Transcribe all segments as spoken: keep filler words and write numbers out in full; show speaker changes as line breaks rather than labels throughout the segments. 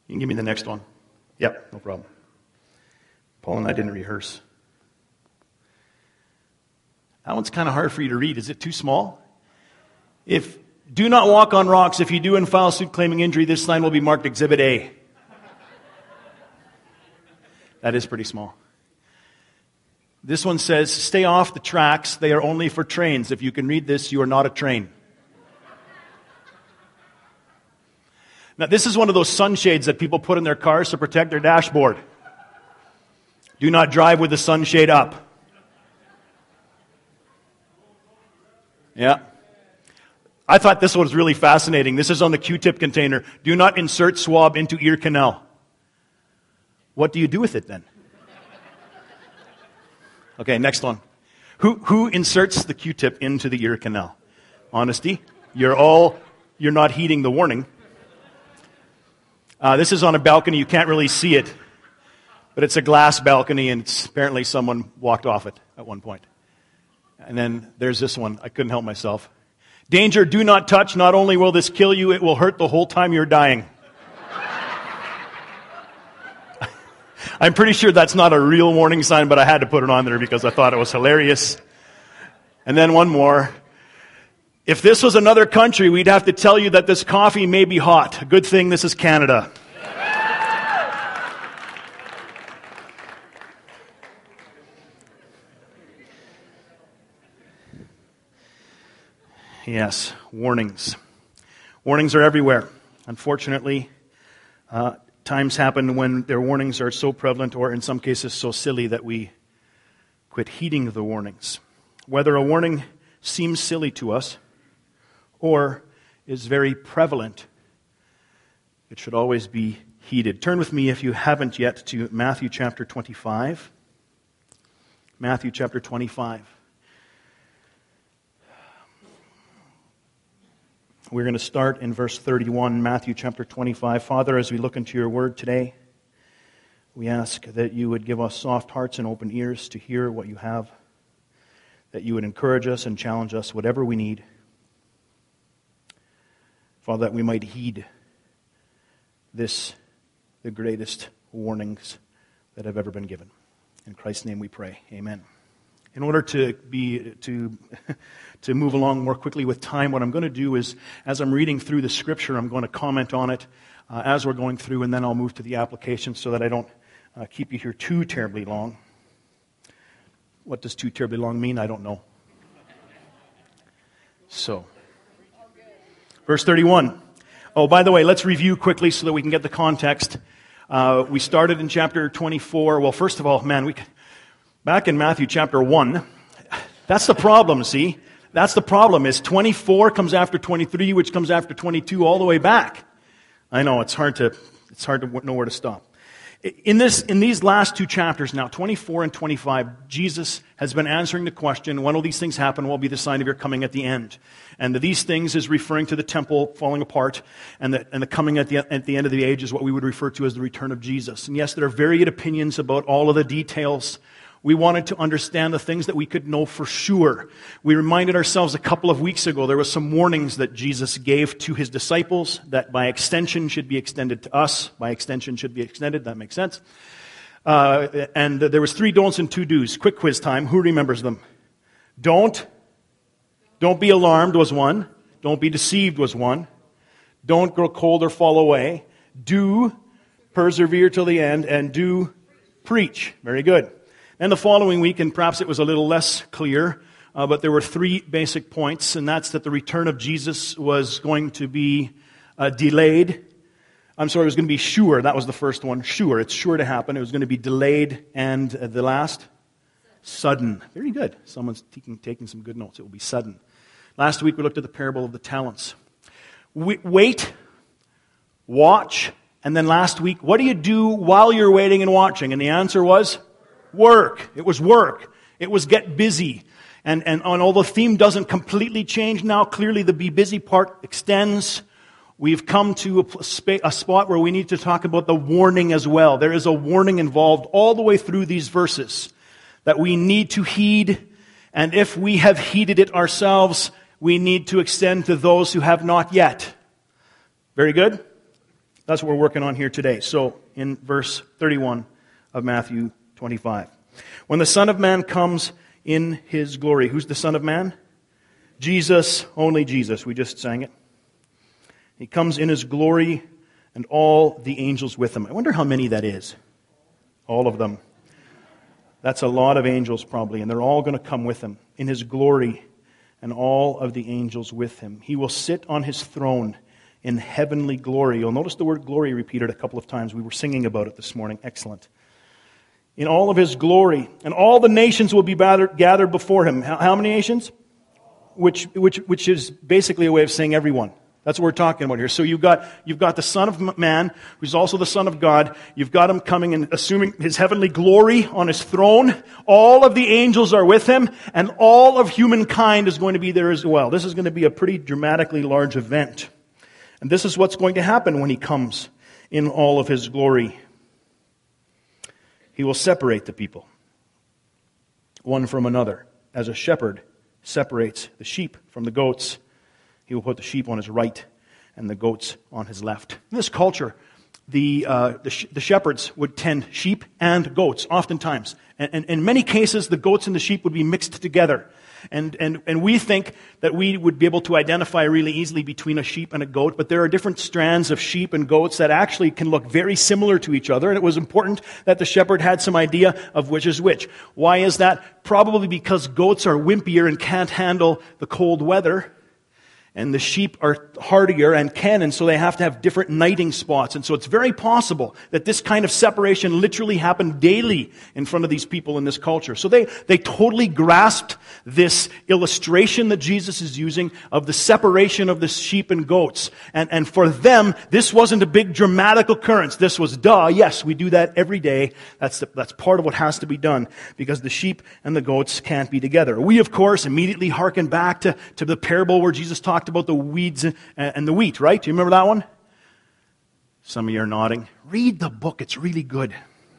You can give me the next one. Yep, no problem. Paul and I didn't rehearse. That one's kind of hard for you to read. Is it too small? If do not walk on rocks. If you do and file suit claiming injury, this sign will be marked Exhibit A. That is pretty small. This one says, stay off the tracks. They are only for trains. If you can read this, you are not a train. Now, this is one of those sunshades that people put in their cars to protect their dashboard. Do not drive with the sunshade up. Yeah. I thought this one was really fascinating. This is on the Q-tip container. Do not insert swab into ear canal. What do you do with it then? Okay, next one. Who who inserts the Q-tip into the ear canal? Honesty. You're all, you're not heeding the warning. Uh, this is on a balcony. You can't really see it. But it's a glass balcony, and it's, apparently someone walked off it at one point. And then there's this one. I couldn't help myself. Danger, do not touch. Not only will this kill you, it will hurt the whole time you're dying. I'm pretty sure that's not a real warning sign, but I had to put it on there because I thought it was hilarious. And then one more. If this was another country, we'd have to tell you that this coffee may be hot. A good thing this is Canada. Yes, warnings. Warnings are everywhere. Unfortunately, uh, times happen when their warnings are so prevalent, or in some cases so silly, that we quit heeding the warnings. Whether a warning seems silly to us or is very prevalent, it should always be heeded. Turn with me, if you haven't yet, to Matthew chapter twenty-five. Matthew chapter twenty-five. We're going to start in verse thirty-one, Matthew chapter twenty-five. Father, as we look into your word today, we ask that you would give us soft hearts and open ears to hear what you have, that you would encourage us and challenge us, whatever we need. Father, that we might heed this, the greatest warnings that have ever been given. In Christ's name we pray. Amen. In order to be to to move along more quickly with time, what I'm going to do is, as I'm reading through the Scripture, I'm going to comment on it uh, as we're going through, and then I'll move to the application so that I don't uh, keep you here too terribly long. What does too terribly long mean? I don't know. So, verse thirty-one. Oh, by the way, let's review quickly so that we can get the context. Uh, we started in chapter twenty-four. Well, first of all, man, we... Back in Matthew chapter one, that's the problem, see? That's the problem, is twenty-four comes after twenty-three, which comes after twenty-two, all the way back. I know, it's hard to it's hard to know where to stop. In this, in these last two chapters now, twenty-four and twenty-five, Jesus has been answering the question, when will these things happen? What will be the sign of your coming at the end? And the these things is referring to the temple falling apart, and the, and the coming at the, at the end of the age is what we would refer to as the return of Jesus. And yes, there are varied opinions about all of the details. We wanted to understand the things that we could know for sure. We reminded ourselves a couple of weeks ago there were some warnings that Jesus gave to his disciples that by extension should be extended to us. By extension should be extended. That makes sense. Uh, and there was three don'ts and two do's. Quick quiz time. Who remembers them? Don't. Don't be alarmed was one. Don't be deceived was one. Don't grow cold or fall away. Do. Persevere till the end. And do. Preach. Very good. And the following week, and perhaps it was a little less clear, uh, but there were three basic points, and that's that the return of Jesus was going to be uh, delayed. I'm sorry, it was going to be sure. That was the first one. Sure. It's sure to happen. It was going to be delayed. And uh, the last? Sudden. Very good. Someone's taking, taking some good notes. It will be sudden. Last week we looked at the parable of the talents. We, wait, watch, and then last week, what do you do while you're waiting and watching? And the answer was? Work. It was work. It was get busy. And, and, and although the theme doesn't completely change now, clearly the be busy part extends. We've come to a, sp- a spot where we need to talk about the warning as well. There is a warning involved all the way through these verses that we need to heed. And if we have heeded it ourselves, we need to extend to those who have not yet. Very good? That's what we're working on here today. So, in verse thirty-one of Matthew twenty-five. When the Son of Man comes in His glory. Who's the Son of Man? Jesus, only Jesus. We just sang it. He comes in His glory and all the angels with Him. I wonder how many that is. All of them. That's a lot of angels probably, and they're all going to come with Him in His glory and all of the angels with Him. He will sit on His throne in heavenly glory. You'll notice the word glory repeated a couple of times. We were singing about it this morning. Excellent. In all of His glory, and all the nations will be gathered before Him. How, how many nations? Which, which, which is basically a way of saying everyone. That's what we're talking about here. So you've got, you've got the Son of Man, who's also the Son of God. You've got Him coming and assuming His heavenly glory on His throne. All of the angels are with Him, and all of humankind is going to be there as well. This is going to be a pretty dramatically large event. And this is what's going to happen when He comes in all of His glory. He will separate the people, one from another, as a shepherd separates the sheep from the goats. He will put the sheep on His right and the goats on His left. In this culture, the uh, the, sh- the shepherds would tend sheep and goats, oftentimes. And, and in many cases, the goats and the sheep would be mixed together. And, and, and we think that we would be able to identify really easily between a sheep and a goat, but there are different strands of sheep and goats that actually can look very similar to each other, and it was important that the shepherd had some idea of which is which. Why is that? Probably because goats are wimpier and can't handle the cold weather, and the sheep are hardier and can, and so they have to have different nighting spots. And so it's very possible that this kind of separation literally happened daily in front of these people in this culture. So they, they totally grasped this illustration that Jesus is using of the separation of the sheep and goats. And, and for them, this wasn't a big dramatic occurrence. This was, duh, yes, we do that every day. That's, the, that's part of what has to be done, because the sheep and the goats can't be together. We, of course, immediately hearken back to, to the parable where Jesus talked about the weeds and the wheat, right? Do you remember that one? Some of you are nodding. Read the book. It's really good.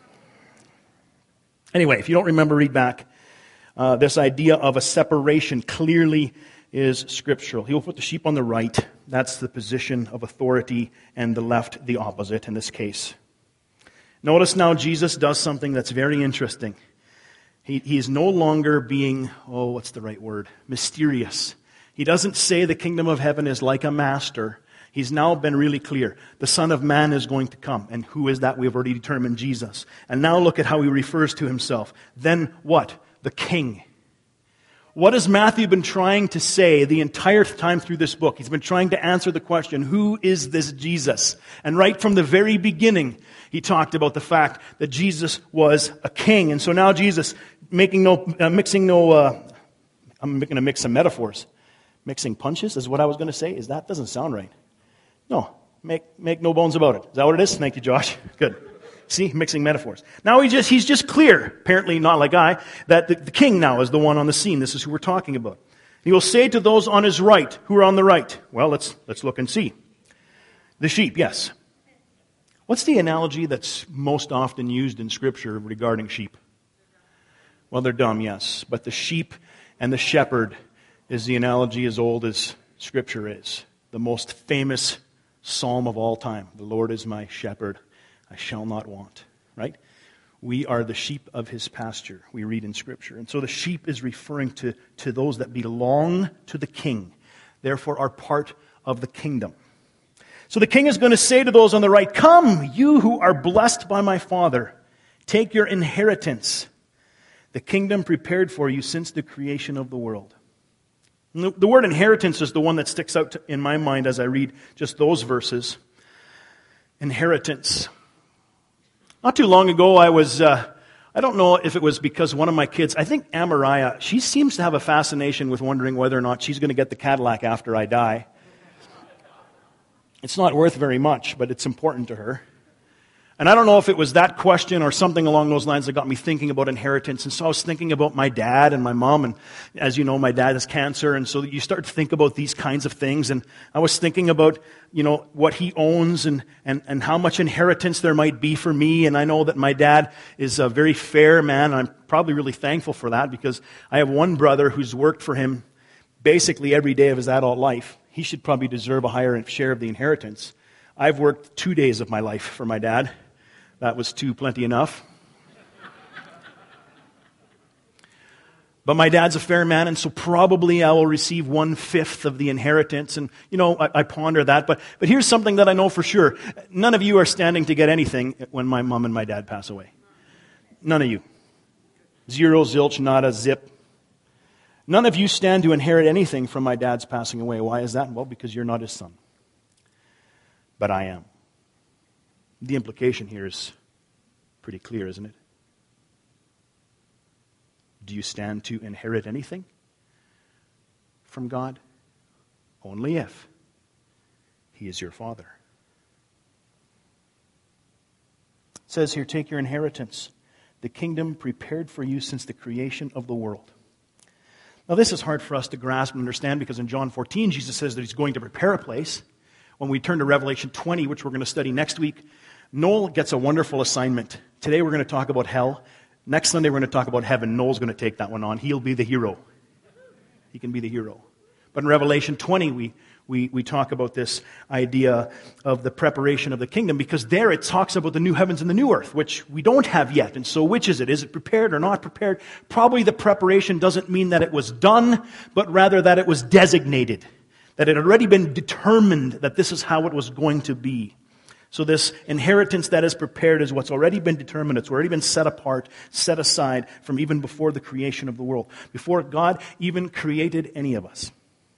Anyway, if you don't remember, read back. Uh, this idea of a separation clearly is scriptural. He will put the sheep on the right. That's the position of authority, and the left, the opposite in this case. Notice now Jesus does something that's very interesting. He, he is no longer being, oh, what's the right word? Mysterious. He doesn't say the kingdom of heaven is like a master. He's now been really clear. The Son of Man is going to come. And who is that? We have already determined Jesus. And now look at how He refers to Himself. Then what? The King. What has Matthew been trying to say the entire time through this book? He's been trying to answer the question, who is this Jesus? And right from the very beginning, he talked about the fact that Jesus was a king. And so now Jesus, making no, uh, mixing no, uh, I'm going to mix some metaphors. Mixing punches is what I was going to say. Is that doesn't sound right? No, make make no bones about it. Is that what it is? Thank you, Josh. Good. See, mixing metaphors. Now he just he's just clear, apparently not like I, that the, the king now is the one on the scene. This is who we're talking about. He will say to those on His right, who are on the right. Well, let's let's look and see. The sheep, yes. What's the analogy that's most often used in Scripture regarding sheep? Well, they're dumb, yes, but the sheep and the shepherd is the analogy as old as Scripture is. The most famous psalm of all time. The Lord is my shepherd, I shall not want. Right? We are the sheep of His pasture, we read in Scripture. And so the sheep is referring to, to those that belong to the King, therefore are part of the kingdom. So the King is going to say to those on the right, come, you who are blessed by my Father, take your inheritance, the kingdom prepared for you since the creation of the world. The word inheritance is the one that sticks out in my mind as I read just those verses. Inheritance. Not too long ago, I was, uh, I don't know if it was because one of my kids, I think Amariah, she seems to have a fascination with wondering whether or not she's going to get the Cadillac after I die. It's not worth very much, but it's important to her. And I don't know if it was that question or something along those lines that got me thinking about inheritance. And so I was thinking about my dad and my mom. And as you know, my dad has cancer. And so you start to think about these kinds of things. And I was thinking about, you know, what he owns and, and, and how much inheritance there might be for me. And I know that my dad is a very fair man. And I'm probably really thankful for that, because I have one brother who's worked for him basically every day of his adult life. He should probably deserve a higher share of the inheritance. I've worked two days of my life for my dad. That was two plenty enough. But my dad's a fair man, and so probably I will receive one-fifth of the inheritance. And, you know, I, I ponder that. But, but here's something that I know for sure. None of you are standing to get anything when my mom and my dad pass away. None of you. Zero, zilch, nada, zip. None of you stand to inherit anything from my dad's passing away. Why is that? Well, because you're not his son. But I am. The implication here is pretty clear, isn't it? Do you stand to inherit anything from God? Only if He is your Father. It says here, take your inheritance, the kingdom prepared for you since the creation of the world. Now this is hard for us to grasp and understand because in John fourteen, Jesus says that He's going to prepare a place. When we turn to Revelation twenty, which we're going to study next week, Noel gets a wonderful assignment. Today we're going to talk about hell. Next Sunday, we're going to talk about heaven. Noel's going to take that one on. He'll be the hero. He can be the hero. But in Revelation twenty, we, we, we talk about this idea of the preparation of the kingdom, because there it talks about the new heavens and the new earth, which we don't have yet. And so which is it? Is it prepared or not prepared? Probably the preparation doesn't mean that it was done, but rather that it was designated, that it had already been determined that this is how it was going to be. So this inheritance that is prepared is what's already been determined. It's already been set apart, set aside from even before the creation of the world, before God even created any of us.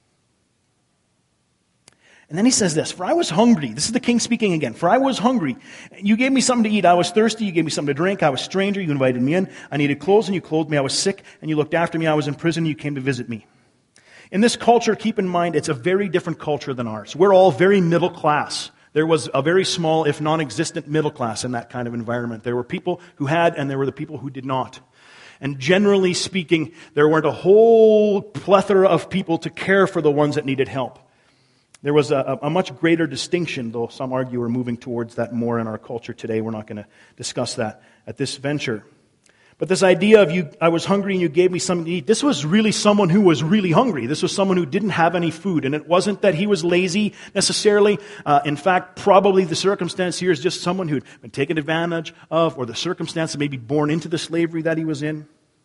And then he says this, for I was hungry. This is the king speaking again. For I was hungry. You gave me something to eat. I was thirsty. You gave me something to drink. I was a stranger. You invited me in. I needed clothes and you clothed me. I was sick and you looked after me. I was in prison and you came to visit me. In this culture, keep in mind, it's a very different culture than ours. We're all very middle class. There was a very small, if non-existent, middle class in that kind of environment. There were people who had, and there were the people who did not. And generally speaking, there weren't a whole plethora of people to care for the ones that needed help. There was a, a much greater distinction, though some argue we're moving towards that more in our culture today. We're not going to discuss that at this venture. But this idea of you, I was hungry and you gave me something to eat, this was really someone who was really hungry. This was someone who didn't have any food. And it wasn't that he was lazy necessarily. Uh, in fact, probably the circumstance here is just someone who'd been taken advantage of, or the circumstance that may be born into the slavery that he was in.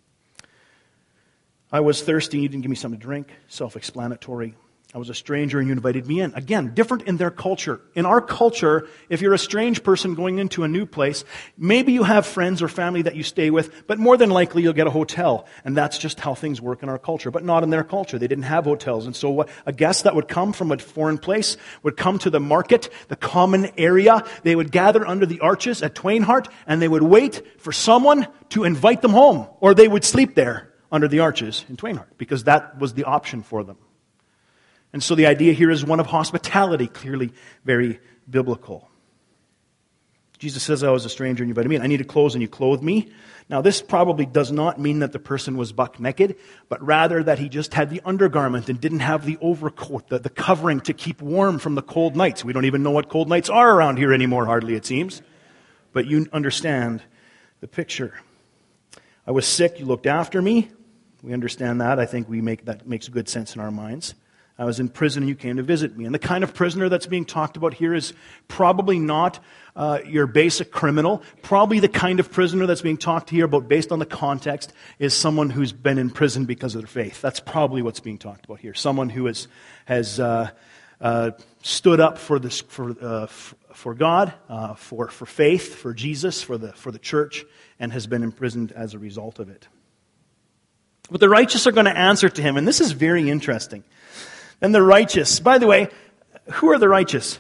I was thirsty and you didn't give me something to drink. Self-explanatory. I was a stranger and you invited me in. Again, different in their culture. In our culture, if you're a strange person going into a new place, maybe you have friends or family that you stay with, but more than likely you'll get a hotel. And that's just how things work in our culture, but not in their culture. They didn't have hotels. And so what, a guest that would come from a foreign place would come to the market, the common area. They would gather under the arches at Twainhart and they would wait for someone to invite them home. Or they would sleep there under the arches in Twainhart because that was the option for them. And so the idea here is one of hospitality, clearly very biblical. Jesus says, I was a stranger and you invited me in. I needed clothes and you clothed me. Now this probably does not mean that the person was buck naked, but rather that he just had the undergarment and didn't have the overcoat, the, the covering to keep warm from the cold nights. We don't even know what cold nights are around here anymore, hardly it seems. But you understand the picture. I was sick, you looked after me. We understand that. I think we make that makes good sense in our minds. I was in prison and you came to visit me. And the kind of prisoner that's being talked about here is probably not uh, your basic criminal. Probably the kind of prisoner that's being talked here about based on the context is someone who's been in prison because of their faith. That's probably what's being talked about here. Someone who is, has uh, uh, stood up for this for uh, f- for God, uh, for for faith, for Jesus, for the for the church, and has been imprisoned as a result of it. But the righteous are going to answer to him, and this is very interesting. And the righteous, by the way, who are the righteous?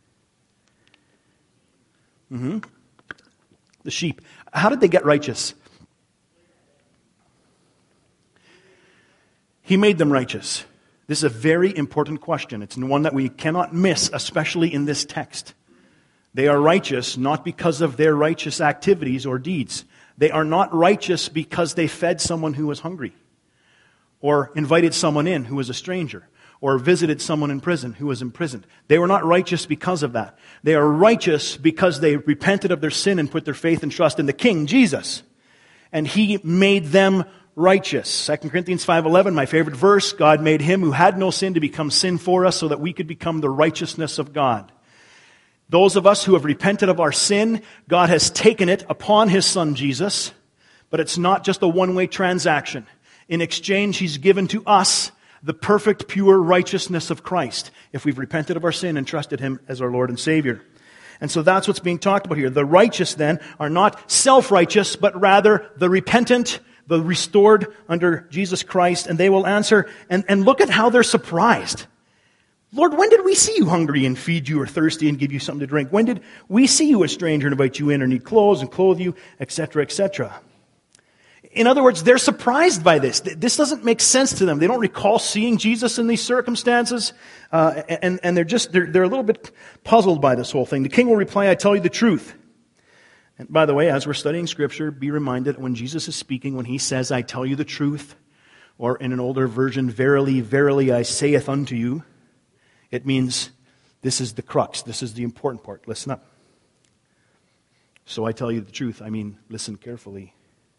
Mm-hmm. The sheep. How did they get righteous? He made them righteous. This is a very important question. It's one that we cannot miss, especially in this text. They are righteous not because of their righteous activities or deeds. They are not righteous because they fed someone who was hungry, or invited someone in who was a stranger, or visited someone in prison who was imprisoned. They were not righteous because of that. They are righteous because they repented of their sin and put their faith and trust in the King, Jesus. And He made them righteous. Second Corinthians five eleven, my favorite verse, God made Him who had no sin to become sin for us so that we could become the righteousness of God. Those of us who have repented of our sin, God has taken it upon His Son Jesus, but it's not just a one-way transaction. In exchange, He's given to us the perfect, pure righteousness of Christ, if we've repented of our sin and trusted Him as our Lord and Savior. And so that's what's being talked about here. The righteous then are not self-righteous, but rather the repentant, the restored under Jesus Christ, and they will answer, and, and look at how they're surprised. Lord, when did we see you hungry and feed you, or thirsty and give you something to drink? When did we see you a stranger and invite you in, or need clothes and clothe you, et cetera, et cetera? In other words, they're surprised by this. This doesn't make sense to them. They don't recall seeing Jesus in these circumstances, uh, and, and they're just they're, they're a little bit puzzled by this whole thing. The king will reply, I tell you the truth. And by the way, as we're studying Scripture, be reminded when Jesus is speaking, when He says, I tell you the truth, or in an older version, verily, verily, I saith unto you, it means this is the crux. This is the important part. Listen up. So I tell you the truth. I mean, listen carefully.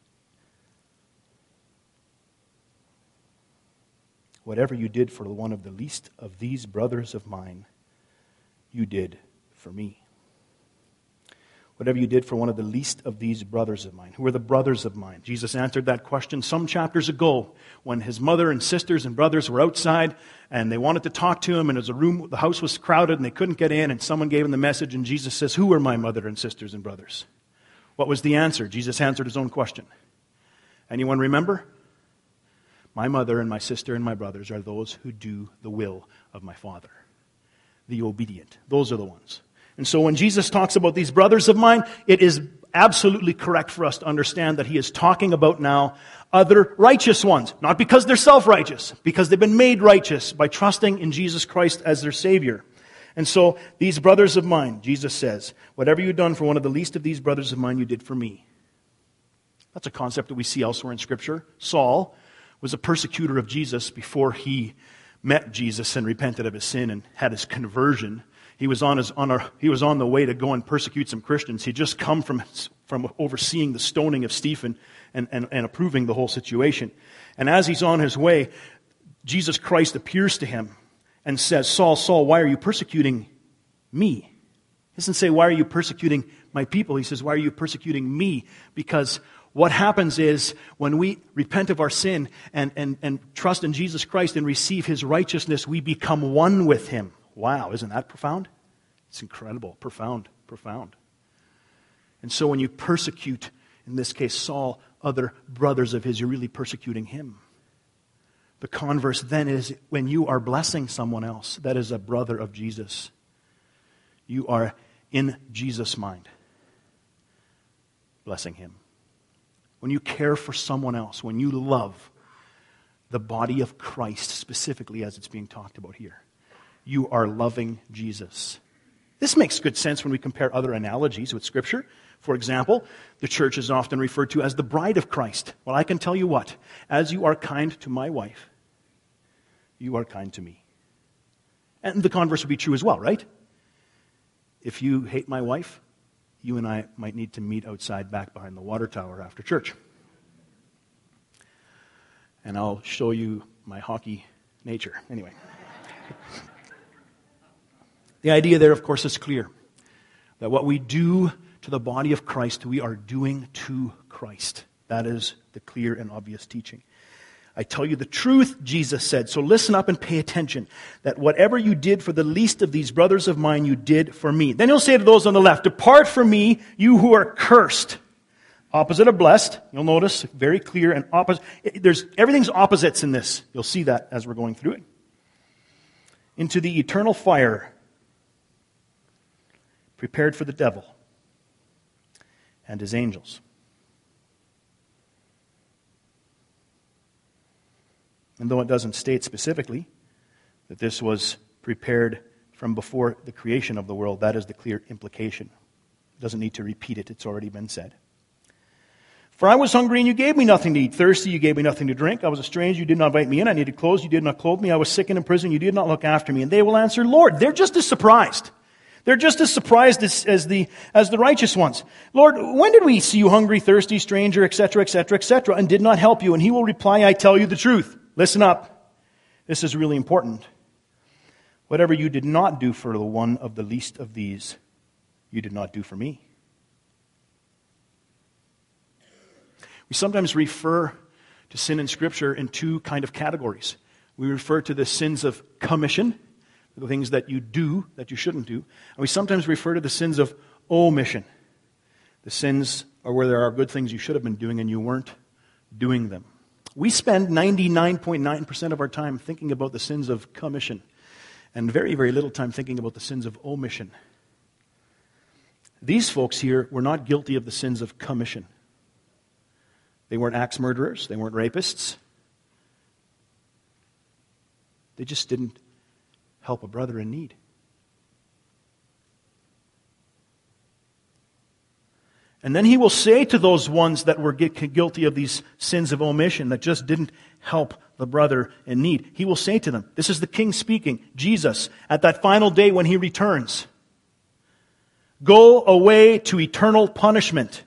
Whatever you did for one of the least of these brothers of mine, you did for me. Whatever you did for one of the least of these brothers of mine. Who are the brothers of mine? Jesus answered that question some chapters ago when His mother and sisters and brothers were outside and they wanted to talk to Him, and as a room, the house was crowded and they couldn't get in, and someone gave Him the message, and Jesus says, who are my mother and sisters and brothers? What was the answer? Jesus answered His own question. Anyone remember? My mother and my sister and my brothers are those who do the will of my Father. The obedient. Those are the ones. And so when Jesus talks about these brothers of mine, it is absolutely correct for us to understand that He is talking about now other righteous ones. Not because they're self-righteous, because they've been made righteous by trusting in Jesus Christ as their Savior. And so these brothers of mine, Jesus says, whatever you've done for one of the least of these brothers of mine, you did for me. That's a concept that we see elsewhere in Scripture. Saul was a persecutor of Jesus before he met Jesus and repented of his sin and had his conversion. He was on his on a, he was on the way to go and persecute some Christians. He'd just come from from overseeing the stoning of Stephen and, and, and approving the whole situation. And as he's on his way, Jesus Christ appears to him and says, Saul, Saul, why are you persecuting me? He doesn't say, why are you persecuting my people? He says, why are you persecuting me? Because what happens is when we repent of our sin and, and, and trust in Jesus Christ and receive His righteousness, we become one with Him. Wow, isn't that profound? It's incredible, profound, profound. And so when you persecute, in this case Saul, other brothers of his, you're really persecuting him. The converse then is when you are blessing someone else that is a brother of Jesus, you are in Jesus' mind blessing him. When you care for someone else, when you love the body of Christ, specifically as it's being talked about here, you are loving Jesus. This makes good sense when we compare other analogies with Scripture. For example, the church is often referred to as the bride of Christ. Well, I can tell you what, as you are kind to my wife, you are kind to me. And the converse would be true as well, right? If you hate my wife, you and I might need to meet outside back behind the water tower after church. And I'll show you my hockey nature. Anyway. The idea there, of course, is clear. That what we do to the body of Christ, we are doing to Christ. That is the clear and obvious teaching. I tell you the truth, Jesus said. So listen up and pay attention. That whatever you did for the least of these brothers of mine, you did for me. Then he'll say to those on the left, depart from me, you who are cursed. Opposite of blessed. You'll notice, very clear and opposite. There's, everything's opposites in this. You'll see that as we're going through it. Into the eternal fire prepared for the devil and his angels. And though it doesn't state specifically that this was prepared from before the creation of the world, that is the clear implication. It doesn't need to repeat it, it's already been said. For I was hungry and you gave me nothing to eat. Thirsty, you gave me nothing to drink. I was a stranger, you did not invite me in. I needed clothes, you did not clothe me. I was sick and in prison, you did not look after me. And they will answer, Lord. They're just as surprised. They're just as surprised as, as the as the righteous ones. Lord, when did we see you hungry, thirsty, stranger, et cetera, et cetera, et cetera, and did not help you? And he will reply, I tell you the truth. Listen up. This is really important. Whatever you did not do for the one of the least of these, you did not do for me. We sometimes refer to sin in Scripture in two kind of categories. We refer to the sins of commission, the things that you do that you shouldn't do. And we sometimes refer to the sins of omission. The sins are where there are good things you should have been doing and you weren't doing them. We spend ninety-nine point nine percent of our time thinking about the sins of commission and very, very little time thinking about the sins of omission. These folks here were not guilty of the sins of commission. They weren't axe murderers. They weren't rapists. They just didn't help a brother in need. And then he will say to those ones that were guilty of these sins of omission, that just didn't help the brother in need, he will say to them, this is the King speaking, Jesus, at that final day when he returns, go away to eternal punishment,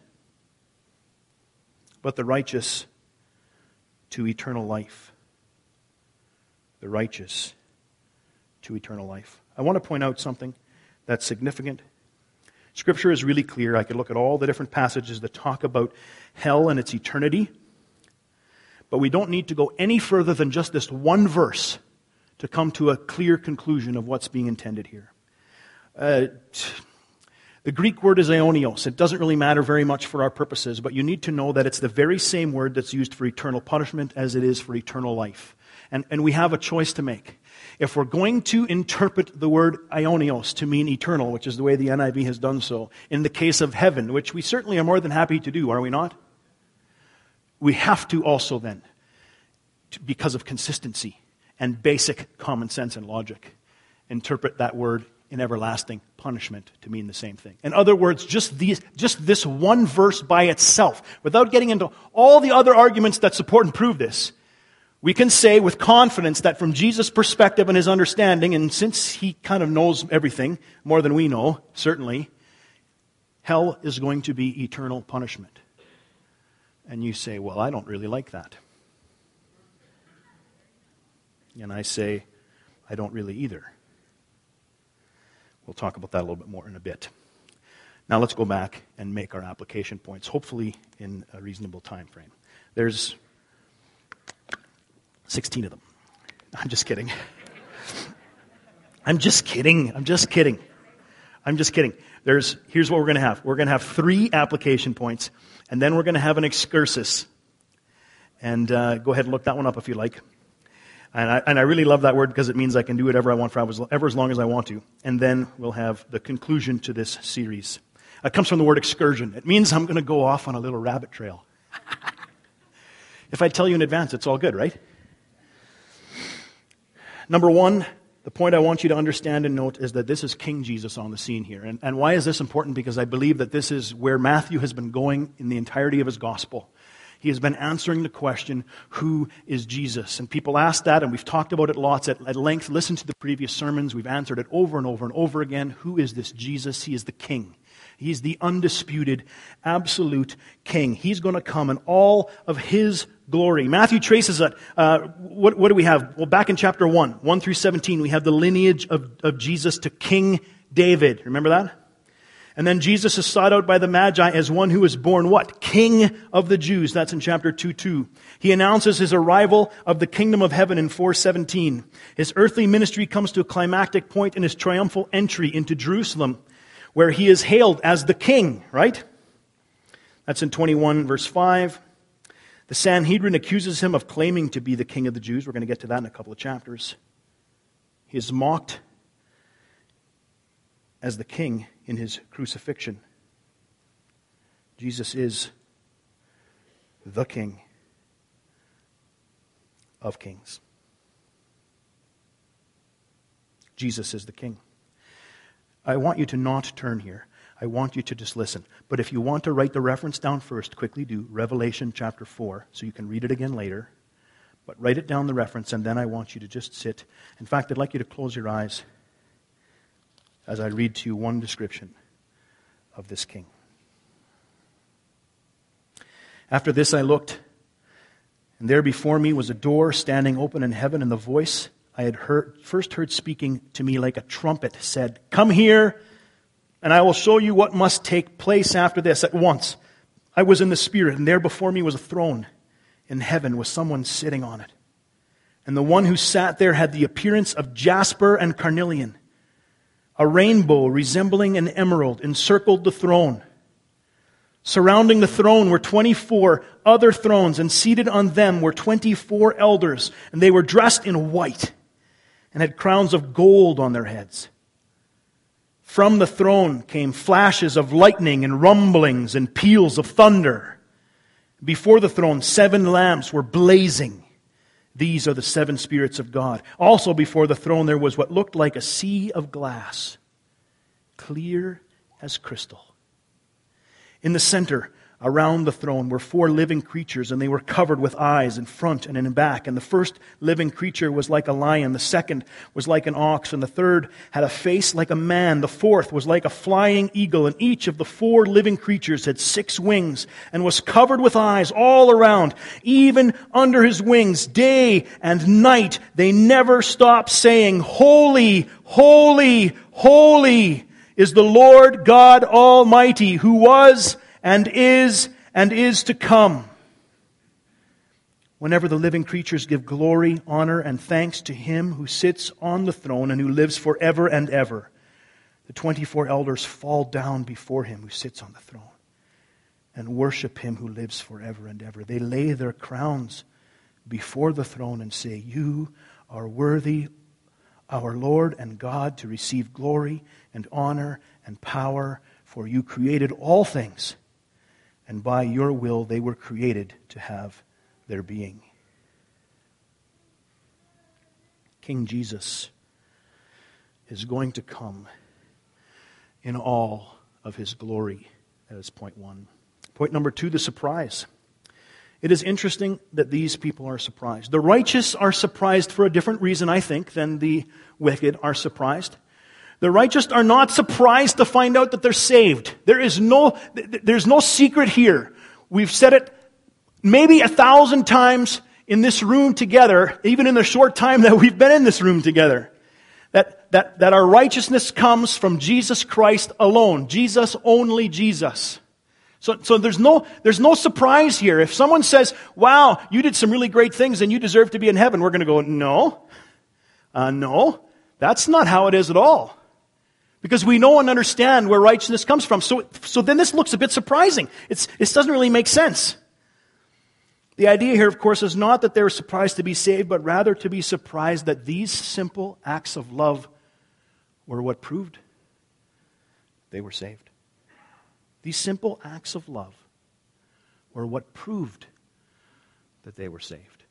but the righteous to eternal life. The righteous to eternal life. I want to point out something that's significant. Scripture is really clear. I could look at all the different passages that talk about hell and its eternity, but we don't need to go any further than just this one verse to come to a clear conclusion of what's being intended here. Uh, The Greek word is aionios. It doesn't really matter very much for our purposes, but you need to know that it's the very same word that's used for eternal punishment as it is for eternal life. And, and we have a choice to make. If we're going to interpret the word aionios to mean eternal, which is the way the N I V has done so, in the case of heaven, which we certainly are more than happy to do, are we not? We have to also then, to, because of consistency and basic common sense and logic, interpret that word in everlasting punishment to mean the same thing. In other words, just these, just this one verse by itself, without getting into all the other arguments that support and prove this, we can say with confidence that from Jesus' perspective and his understanding, and since he kind of knows everything, more than we know, certainly, hell is going to be eternal punishment. And you say, well, I don't really like that. And I say, I don't really either. We'll talk about that a little bit more in a bit. Now let's go back and make our application points, hopefully in a reasonable time frame. There's sixteen of them. I'm just kidding. I'm just kidding. I'm just kidding. I'm just kidding. There's, here's what we're going to have. We're going to have three application points, and then we're going to have an excursus. And uh, go ahead and look that one up if you like. And I, and I really love that word because it means I can do whatever I want for ever as long as I want to. And then we'll have the conclusion to this series. It comes from the word excursion. It means I'm going to go off on a little rabbit trail. If I tell you in advance, it's all good, right? Number one, the point I want you to understand and note is that this is King Jesus on the scene here. And, and why is this important? Because I believe that this is where Matthew has been going in the entirety of his gospel. He has been answering the question, who is Jesus? And people ask that, and we've talked about it lots at, at length. Listen to the previous sermons. We've answered it over and over and over again. Who is this Jesus? He is the King. He's the undisputed, absolute King. He's going to come in all of His glory. Matthew traces it. Uh, what, what do we have? Well, back in chapter one, one through seventeen, we have the lineage of, of Jesus to King David. Remember that? And then Jesus is sought out by the Magi as one who is born what? King of the Jews. That's in chapter two two. He announces his arrival of the kingdom of heaven in four seventeen. His earthly ministry comes to a climactic point in his triumphal entry into Jerusalem, where he is hailed as the king, right? That's in twenty-one verse five. The Sanhedrin accuses him of claiming to be the king of the Jews. We're going to get to that in a couple of chapters. He is mocked as the king in his crucifixion. Jesus is the King of kings. Jesus is the King. I want you to not turn here. I want you to just listen. But if you want to write the reference down first, quickly do Revelation chapter four, so you can read it again later. But write it down, the reference, and then I want you to just sit. In fact, I'd like you to close your eyes as I read to you one description of this King. After this I looked, and there before me was a door standing open in heaven, and the voice I had heard, first heard speaking to me like a trumpet said, "Come here, And I will show you what must take place after this. At once I was in the Spirit, and there before me was a throne in heaven with someone sitting on it. And the one who sat there had the appearance of jasper and carnelian. A rainbow resembling an emerald encircled the throne. Surrounding the throne were twenty-four other thrones, and seated on them were twenty-four elders, and they were dressed in white and had crowns of gold on their heads. From the throne came flashes of lightning and rumblings and peals of thunder. Before the throne, seven lamps were blazing. These are the seven spirits of God. Also before the throne there was what looked like a sea of glass, clear as crystal. In the center, around the throne, were four living creatures, and they were covered with eyes in front and in back. And the first living creature was like a lion, the second was like an ox, and the third had a face like a man, the fourth was like a flying eagle, and each of the four living creatures had six wings, and was covered with eyes all around, even under his wings, day and night. They never stop saying, "Holy, holy, holy is the Lord God Almighty, who was and is and is to come." Whenever the living creatures give glory, honor, and thanks to Him who sits on the throne and who lives forever and ever, the twenty-four elders fall down before Him who sits on the throne and worship Him who lives forever and ever. They lay their crowns before the throne and say, "You are worthy, our Lord and God, to receive glory and honor and power, for you created all things, and by your will they were created to have their being." King Jesus is going to come in all of His glory. That is point one. Point number two, the surprise. It is interesting that these people are surprised. The righteous are surprised for a different reason, I think, than the wicked are surprised. The righteous are not surprised to find out that they're saved. There is no, there's no secret here. We've said it maybe a thousand times in this room together, even in the short time that we've been in this room together, that, that, that our righteousness comes from Jesus Christ alone. Jesus, only Jesus. So, so there's no, there's no surprise here. If someone says, "Wow, you did some really great things and you deserve to be in heaven," we're going to go, no, uh, no, that's not how it is at all. Because we know and understand where righteousness comes from. So, so then this looks a bit surprising. It's, it doesn't really make sense. The idea here, of course, is not that they were surprised to be saved, but rather to be surprised that these simple acts of love were what proved they were saved. These simple acts of love were what proved that they were saved.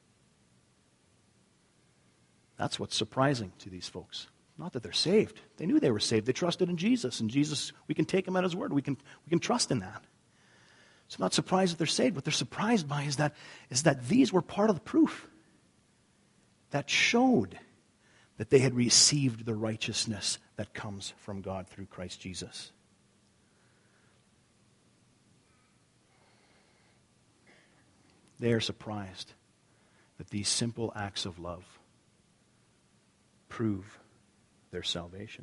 That's what's surprising to these folks. Not that they're saved. They knew they were saved. They trusted in Jesus. And Jesus, we can take Him at His word. We can, we can trust in that. So I'm not surprised that they're saved. What they're surprised by is that, is that these were part of the proof that showed that they had received the righteousness that comes from God through Christ Jesus. They are surprised that these simple acts of love prove their salvation.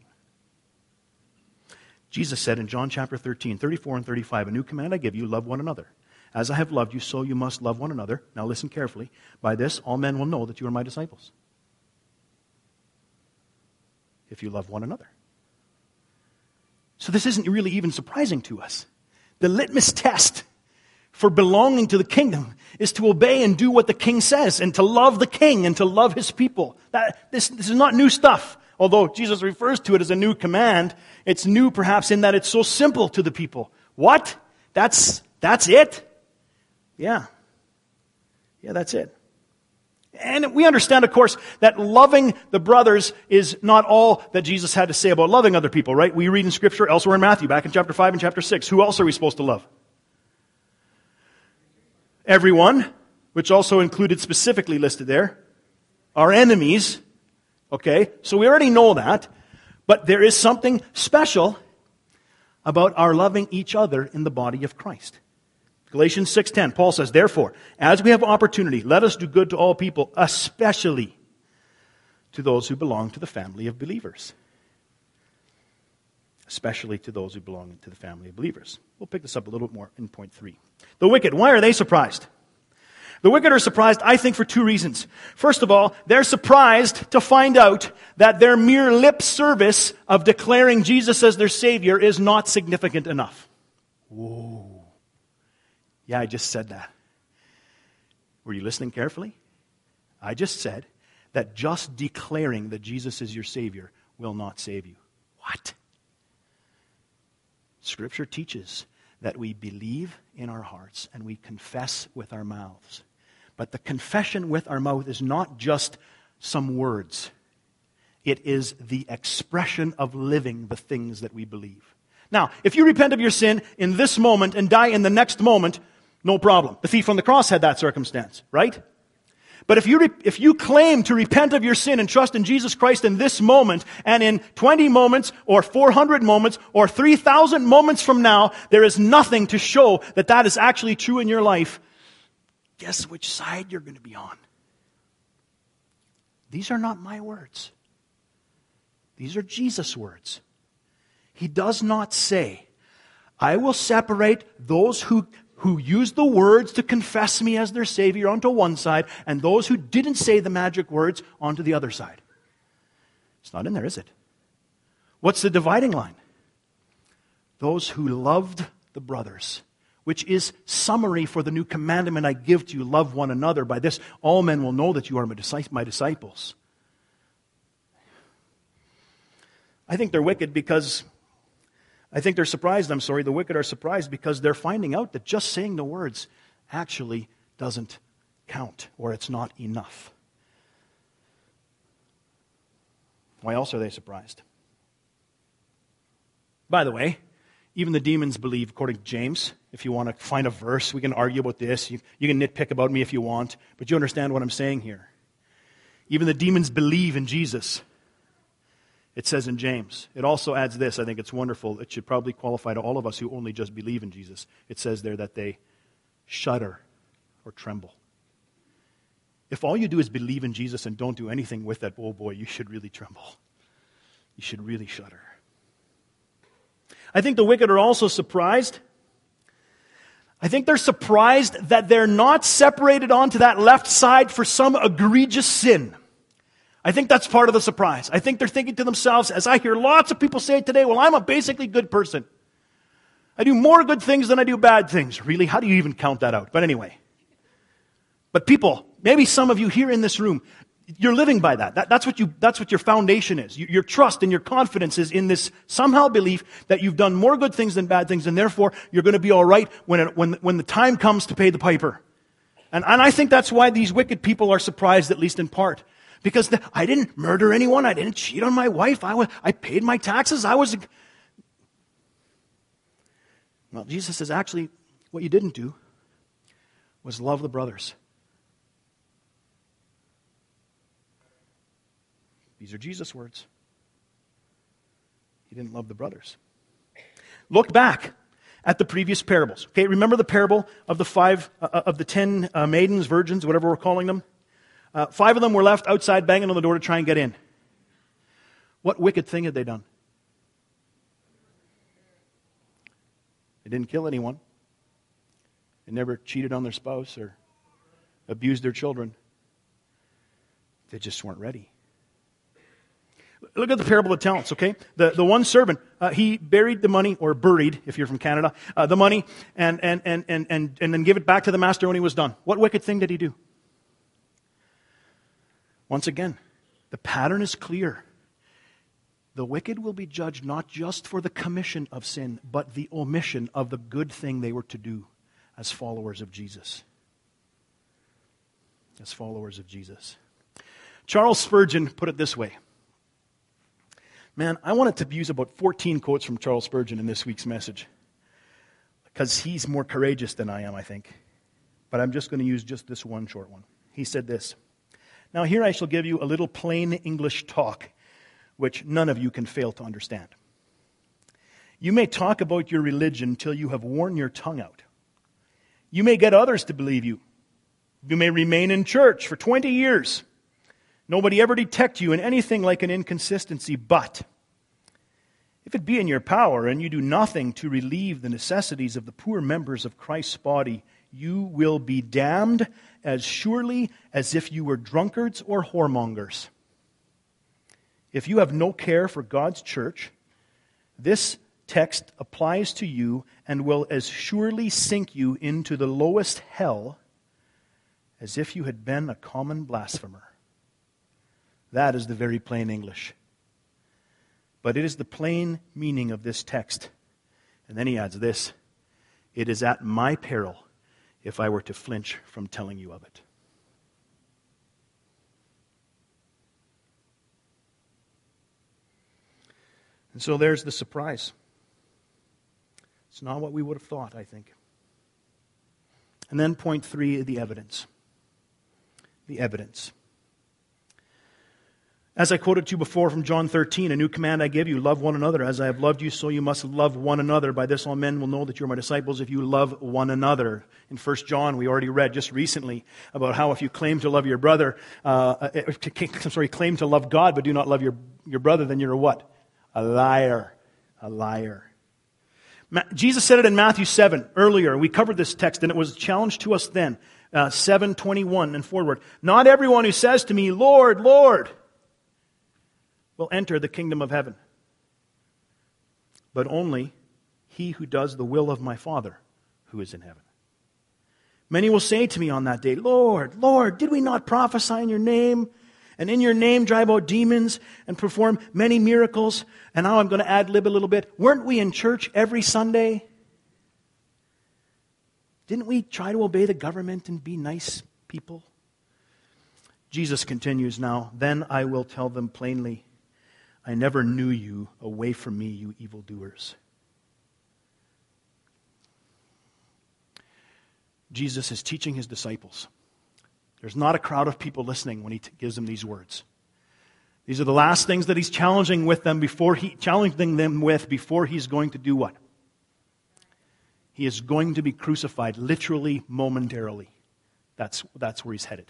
Jesus said in John chapter thirteen, thirty-four and thirty-five, "A new command I give you, love one another. As I have loved you, so you must love one another." Now listen carefully. "By this, all men will know that you are my disciples, if you love one another." So this isn't really even surprising to us. The litmus test for belonging to the kingdom is to obey and do what the king says, and to love the king and to love his people. That, this, this is not new stuff. Although Jesus refers to it as a new command, it's new perhaps in that it's so simple to the people. What? That's, that's it? Yeah. Yeah, that's it. And we understand, of course, that loving the brothers is not all that Jesus had to say about loving other people, right? We read in Scripture elsewhere in Matthew, back in chapter five and chapter six. Who else are we supposed to love? Everyone, which also included specifically listed there, our enemies. Okay, so we already know that, but there is something special about our loving each other in the body of Christ. Galatians six ten, Paul says, "Therefore, as we have opportunity, let us do good to all people, especially to those who belong to the family of believers." especially to those who belong to the family of believers. We'll pick this up a little bit more in point three. The wicked, why are they surprised? The wicked are surprised, I think, for two reasons. First of all, they're surprised to find out that their mere lip service of declaring Jesus as their Savior is not significant enough. Whoa. Yeah, I just said that. Were you listening carefully? I just said that just declaring that Jesus is your Savior will not save you. What? Scripture teaches that we believe in our hearts and we confess with our mouths. But the confession with our mouth is not just some words. It is the expression of living the things that we believe. Now, if you repent of your sin in this moment and die in the next moment, no problem. The thief on the cross had that circumstance, right? But if you re- if you claim to repent of your sin and trust in Jesus Christ in this moment, and in twenty moments, or four hundred moments, or three thousand moments from now, there is nothing to show that that is actually true in your life, guess which side you're going to be on? These are not my words. These are Jesus' words. He does not say, I will separate those who who used the words to confess me as their Savior onto one side, and those who didn't say the magic words onto the other side. It's not in there, is it? What's the dividing line? Those who loved the brothers, which is summary for the new commandment I give to you, love one another. By this, all men will know that you are my disciples. I think they're wicked because I think they're surprised, I'm sorry, the wicked are surprised because they're finding out that just saying the words actually doesn't count, or it's not enough. Why else are they surprised? By the way, even the demons believe, according to James. If you want to find a verse, we can argue about this. You, you can nitpick about me if you want, but you understand what I'm saying here. Even the demons believe in Jesus. It says in James. It also adds this. I think it's wonderful. It should probably qualify to all of us who only just believe in Jesus. It says there that they shudder or tremble. If all you do is believe in Jesus and don't do anything with it, oh boy, you should really tremble. You should really shudder. I think the wicked are also surprised. I think they're surprised that they're not separated onto that left side for some egregious sin. I think that's part of the surprise. I think they're thinking to themselves, as I hear lots of people say today, well, I'm a basically good person. I do more good things than I do bad things. Really? How do you even count that out? But anyway. But people, maybe some of you here in this room, you're living by that. that that's, what you, that's what your foundation is. Your, your trust and your confidence is in this somehow belief that you've done more good things than bad things, and therefore you're going to be all right when, it, when, when the time comes to pay the piper. And, and I think that's why these wicked people are surprised, at least in part. Because the, I didn't murder anyone. I didn't cheat on my wife. I, was, I paid my taxes. I was... Well, Jesus says, actually, what you didn't do was love the brothers. These are Jesus' words. He didn't love the brothers. Look back at the previous parables. Okay, remember the parable of the five, uh, of the ten uh, maidens, virgins, whatever we're calling them? Uh, five of them were left outside banging on the door to try and get in. What wicked thing had they done? They didn't kill anyone. They never cheated on their spouse or abused their children. They just weren't ready. Look at the parable of the talents, okay? The the one servant, uh, he buried the money, or buried, if you're from Canada, uh, the money, and, and, and, and, and, and then give it back to the master when he was done. What wicked thing did he do? Once again, the pattern is clear. The wicked will be judged not just for the commission of sin, but the omission of the good thing they were to do as followers of Jesus. As followers of Jesus. Charles Spurgeon put it this way. Man, I wanted to use about fourteen quotes from Charles Spurgeon in this week's message. Because he's more courageous than I am, I think. But I'm just going to use just this one short one. He said this. Now here I shall give you a little plain English talk, which none of you can fail to understand. You may talk about your religion till you have worn your tongue out. You may get others to believe you. You may remain in church for twenty years. Nobody ever detect you in anything like an inconsistency, but If it be in your power and you do nothing to relieve the necessities of the poor members of Christ's body, you will be damned as surely as if you were drunkards or whoremongers. If you have no care for God's church, this text applies to you and will as surely sink you into the lowest hell as if you had been a common blasphemer. That is the very plain English. But it is the plain meaning of this text. And then he adds this: it is at my peril if I were to flinch from telling you of it. And so there's the surprise. It's not what we would have thought, I think. And then point three, the evidence. The evidence. As I quoted to you before from John thirteen, a new command I give you, love one another. As I have loved you, so you must love one another. By this all men will know that you are my disciples if you love one another. In First John, we already read just recently about how if you claim to love your brother, uh, I'm sorry, claim to love God but do not love your, your brother, then you're a what? A liar. A liar. Ma- Jesus said it in Matthew seven earlier. We covered this text and it was a challenge to us then. Uh, seven twenty-one and forward. Not everyone who says to me, Lord, Lord, will enter the kingdom of heaven, but only he who does the will of my Father who is in heaven. Many will say to me on that day, Lord, Lord, did we not prophesy in your name, and in your name drive out demons and perform many miracles? And now I'm going to ad-lib a little bit. Weren't we in church every Sunday? Didn't we try to obey the government and be nice people? Jesus continues now, then I will tell them plainly, I never knew you. Away from me, you evildoers. Jesus is teaching his disciples. There's not a crowd of people listening when he t- gives them these words. These are the last things that he's challenging with them before he challenging them with before he's going to do what? He is going to be crucified, literally, momentarily. That's that's where he's headed.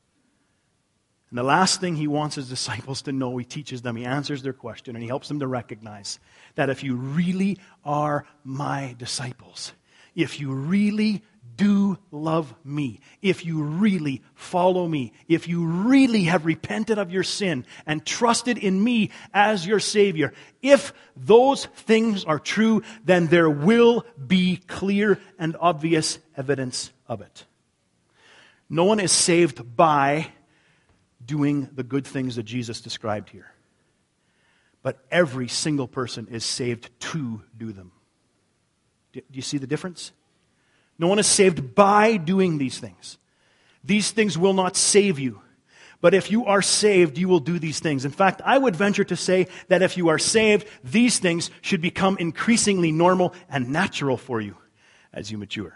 And the last thing he wants his disciples to know, he teaches them, he answers their question, and he helps them to recognize that if you really are my disciples, if you really do love me, if you really follow me, if you really have repented of your sin and trusted in me as your Savior, if those things are true, then there will be clear and obvious evidence of it. No one is saved by doing the good things that Jesus described here. But every single person is saved to do them. Do you see the difference? No one is saved by doing these things. These things will not save you. But if you are saved, you will do these things. In fact, I would venture to say that if you are saved, these things should become increasingly normal and natural for you as you mature.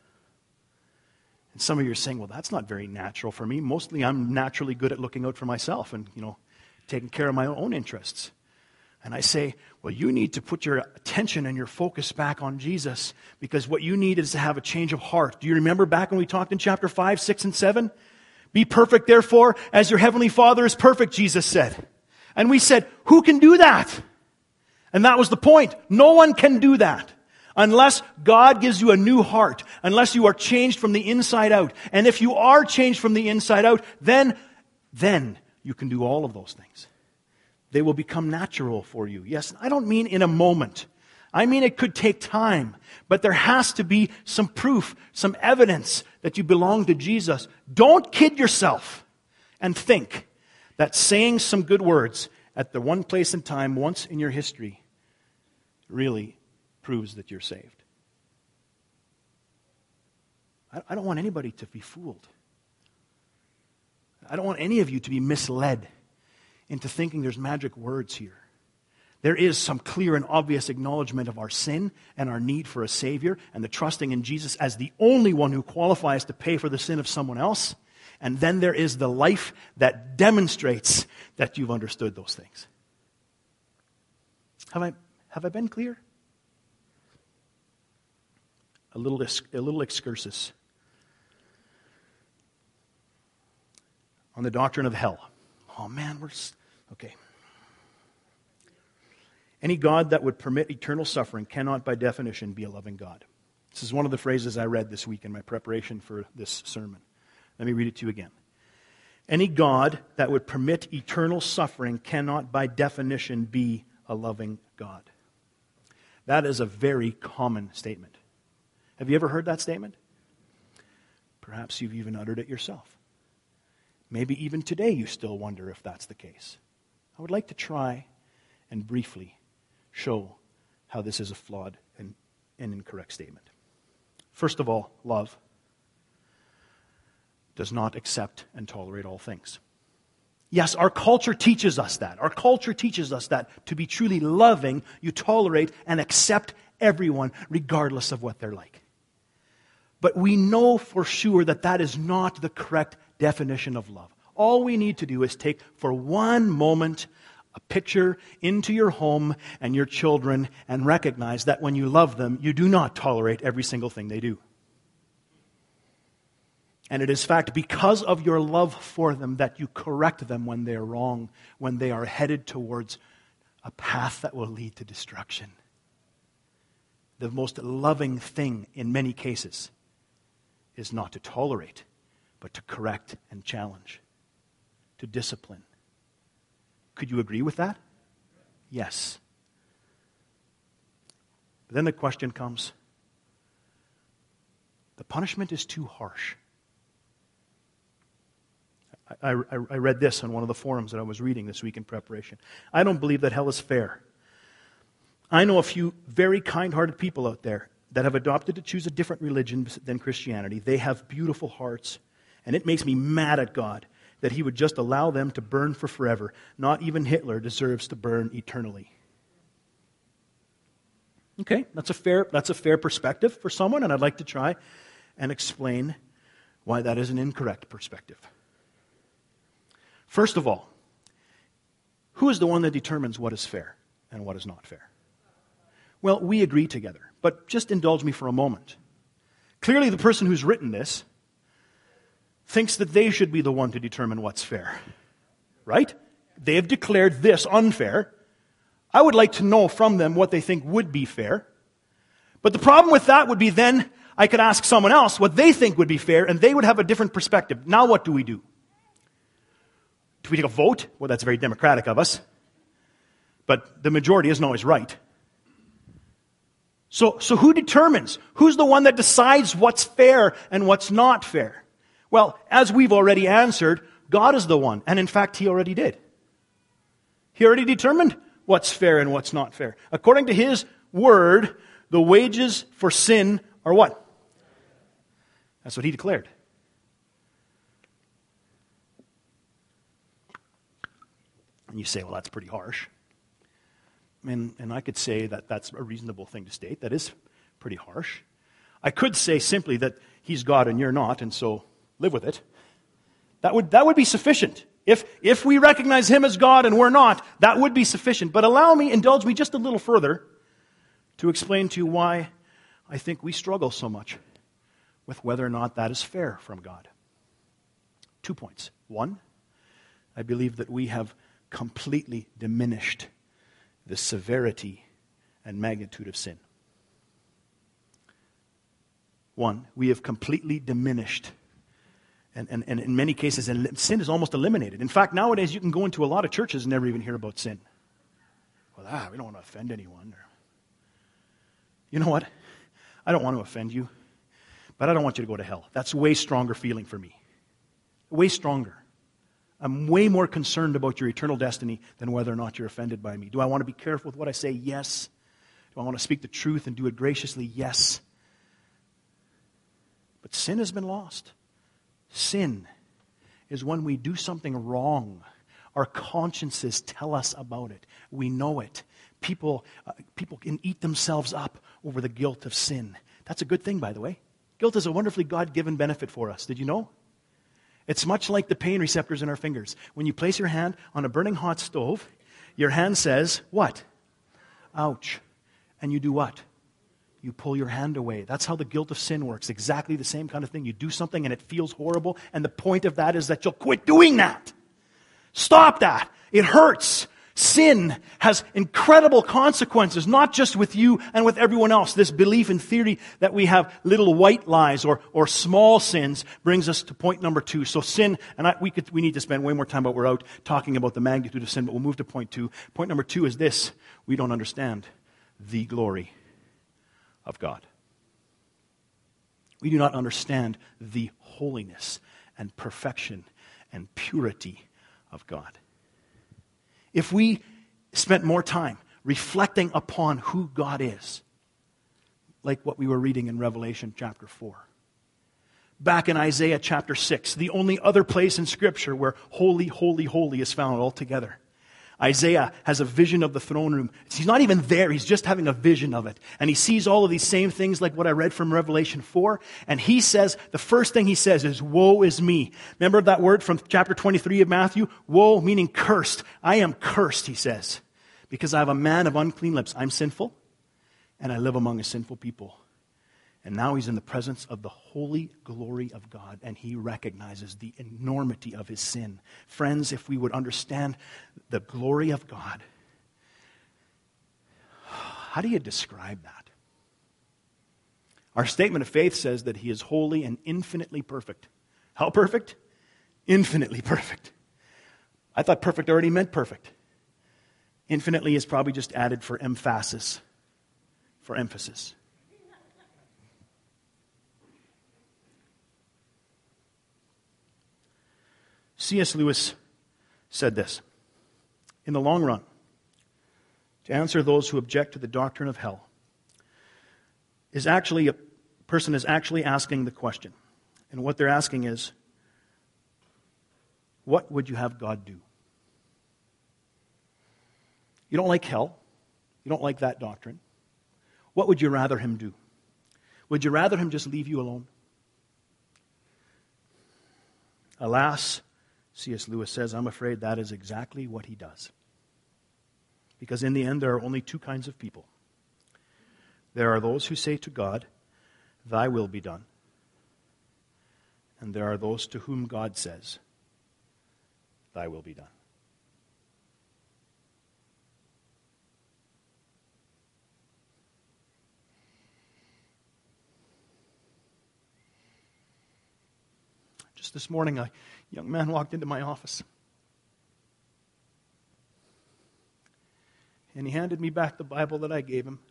And some of you are saying, well, that's not very natural for me. Mostly I'm naturally good at looking out for myself and, you know, taking care of my own interests. And I say, well, you need to put your attention and your focus back on Jesus, because what you need is to have a change of heart. Do you remember back when we talked in chapter five, six, and seven? Be perfect, therefore, as your heavenly Father is perfect, Jesus said. And we said, who can do that? And that was the point. No one can do that. Unless God gives you a new heart, unless you are changed from the inside out. And if you are changed from the inside out, then, then you can do all of those things. They will become natural for you. Yes, I don't mean in a moment. I mean it could take time. But there has to be some proof, some evidence that you belong to Jesus. Don't kid yourself and think that saying some good words at the one place and time once in your history really proves that you're saved. I don't want anybody to be fooled. I don't want any of you to be misled into thinking there's magic words here. There is some clear and obvious acknowledgement of our sin and our need for a Savior and the trusting in Jesus as the only one who qualifies to pay for the sin of someone else. And then there is the life that demonstrates that you've understood those things. Have I, have I been clear? A little, a little excursus on the doctrine of hell. Oh man, we're okay. Any God that would permit eternal suffering cannot by definition be a loving God. This is one of the phrases I read this week in my preparation for this sermon. Let me read it to you again. Any God that would permit eternal suffering cannot by definition be a loving God. That is a very common statement. Have you ever heard that statement? Perhaps you've even uttered it yourself. Maybe even today you still wonder if that's the case. I would like to try and briefly show how this is a flawed and, and incorrect statement. First of all, love does not accept and tolerate all things. Yes, our culture teaches us that. Our culture teaches us that to be truly loving, you tolerate and accept everyone regardless of what they're like. But we know for sure that that is not the correct definition of love. All we need to do is take for one moment a picture into your home and your children and recognize that when you love them, you do not tolerate every single thing they do. And it is fact because of your love for them that you correct them when they are wrong, when they are headed towards a path that will lead to destruction. The most loving thing in many cases is not to tolerate, but to correct and challenge, to discipline. Could you agree with that? Yes. But then the question comes, the punishment is too harsh. I, I, I read this on one of the forums that I was reading this week in preparation. I don't believe that hell is fair. I know a few very kind-hearted people out there that have adopted to choose a different religion than Christianity. They have beautiful hearts, and it makes me mad at God that He would just allow them to burn for forever. Not even Hitler deserves to burn eternally. Okay, that's a fair, that's a fair perspective for someone, and I'd like to try and explain why that is an incorrect perspective. First of all, who is the one that determines what is fair and what is not fair? Well, we agree together, but just indulge me for a moment. Clearly, the person who's written this thinks that they should be the one to determine what's fair. Right? They have declared this unfair. I would like to know from them what they think would be fair. But the problem with that would be then I could ask someone else what they think would be fair, and they would have a different perspective. Now what do we do? Do we take a vote? Well, that's very democratic of us. But the majority isn't always right. So, so who determines? Who's the one that decides what's fair and what's not fair? Well, as we've already answered, God is the one. And in fact, He already did. He already determined what's fair and what's not fair. According to His word, the wages for sin are what? That's what He declared. And you say, well, that's pretty harsh. And, and I could say that that's a reasonable thing to state. That is pretty harsh. I could say simply that He's God and you're not, and so live with it. That would, that would be sufficient. If, if we recognize Him as God and we're not, that would be sufficient. But allow me, indulge me just a little further to explain to you why I think we struggle so much with whether or not that is fair from God. Two points. One, I believe that we have completely diminished the severity and magnitude of sin. One, we have completely diminished, and, and, and in many cases, sin is almost eliminated. In fact, nowadays you can go into a lot of churches and never even hear about sin. Well, ah, we don't want to offend anyone. You know what? I don't want to offend you, but I don't want you to go to hell. That's a way stronger feeling for me. Way stronger. I'm way more concerned about your eternal destiny than whether or not you're offended by me. Do I want to be careful with what I say? Yes. Do I want to speak the truth and do it graciously? Yes. But sin has been lost. Sin is when we do something wrong. Our consciences tell us about it. We know it. People, uh, people can eat themselves up over the guilt of sin. That's a good thing, by the way. Guilt is a wonderfully God-given benefit for us. Did you know? It's much like the pain receptors in our fingers. When you place your hand on a burning hot stove, your hand says, what? Ouch. And you do what? You pull your hand away. That's how the guilt of sin works. Exactly the same kind of thing. You do something and it feels horrible, and the point of that is that you'll quit doing that. Stop that. It hurts. Sin has incredible consequences, not just with you and with everyone else. This belief and theory that we have little white lies or, or small sins brings us to point number two. So sin, and I, we could, we need to spend way more time, but we're out talking about the magnitude of sin, but we'll move to point two. Point number two is this: we don't understand the glory of God. We do not understand the holiness and perfection and purity of God. If we spent more time reflecting upon who God is, like what we were reading in Revelation chapter four, back in Isaiah chapter six, the only other place in Scripture where holy, holy, holy is found all together. Isaiah has a vision of the throne room. He's not even there. He's just having a vision of it. And he sees all of these same things like what I read from Revelation four. And he says, the first thing he says is, woe is me. Remember that word from chapter twenty-three of Matthew? Woe, meaning cursed. I am cursed, he says, because I have a man of unclean lips. I'm sinful, and I live among a sinful people. And now he's in the presence of the holy glory of God, and he recognizes the enormity of his sin. Friends, if we would understand the glory of God, how do you describe that? Our statement of faith says that he is holy and infinitely perfect. How perfect? Infinitely perfect. I thought perfect already meant perfect. Infinitely is probably just added for emphasis, for emphasis. C S Lewis said this: in the long run, to answer those who object to the doctrine of hell is actually, a person is actually asking the question. And what they're asking is, what would you have God do? You don't like hell. You don't like that doctrine. What would you rather him do? Would you rather him just leave you alone? Alas, C S Lewis says, I'm afraid that is exactly what he does. Because in the end, there are only two kinds of people. There are those who say to God, thy will be done. And there are those to whom God says, thy will be done. Just this morning, a young man walked into my office. And he handed me back the Bible that I gave him.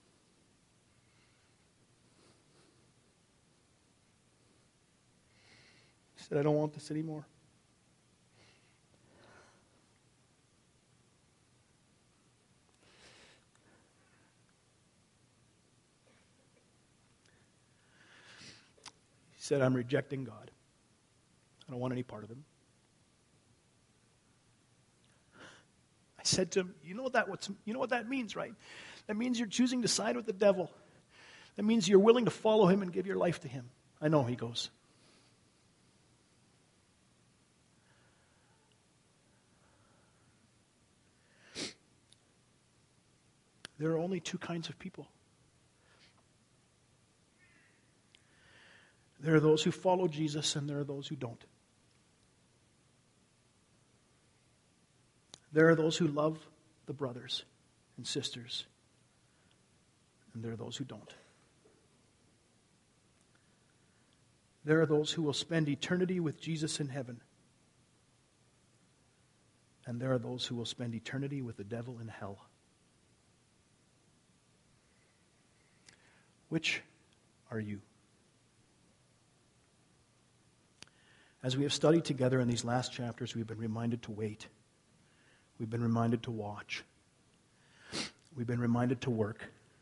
He said, I don't want this anymore. He said, I'm rejecting God. I don't want any part of him. I said to him, you know what that what's, you know what that means, right? That means you're choosing to side with the devil. That means you're willing to follow him and give your life to him. I know, he goes. There are only two kinds of people. There are those who follow Jesus, and there are those who don't. There are those who love the brothers and sisters, and there are those who don't. There are those who will spend eternity with Jesus in heaven, and there are those who will spend eternity with the devil in hell. Which are you? As we have studied together in these last chapters, we've been reminded to wait. We've been reminded to watch. We've been reminded to work.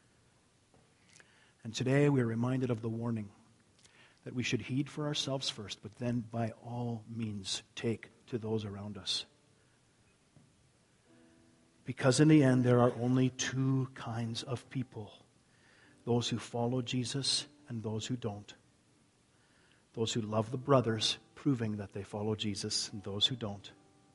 And today we are reminded of the warning that we should heed for ourselves first, but then by all means take to those around us. Because in the end, there are only two kinds of people: those who follow Jesus and those who don't. Those who love the brothers, proving that they follow Jesus, and those who don't.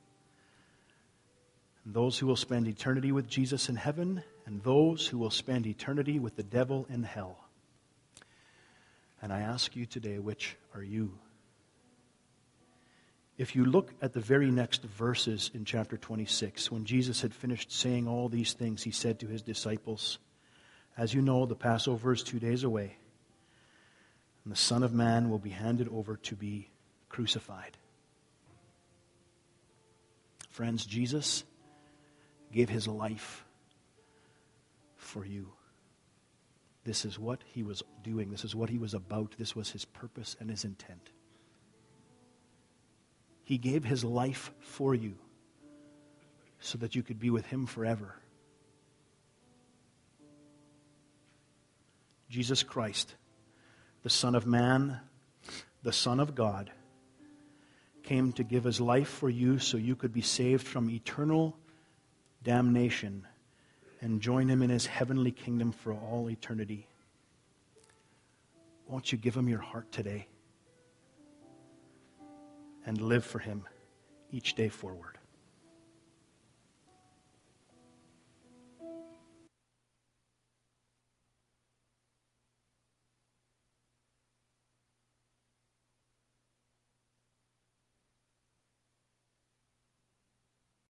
And those who will spend eternity with Jesus in heaven, and those who will spend eternity with the devil in hell. And I ask you today, which are you? if you look at the very next verses in chapter twenty-six, when Jesus had finished saying all these things, he said to his disciples, as you know, the Passover is two days away, and the Son of Man will be handed over to be crucified. Friends, Jesus gave his life for you. This is what he was doing. This is what he was about. This was his purpose and his intent. He gave his life for you so that you could be with him forever. Jesus Christ, the Son of Man, the Son of God, came to give his life for you so you could be saved from eternal damnation and join him in his heavenly kingdom for all eternity. Won't you give him your heart today and live for him each day forward?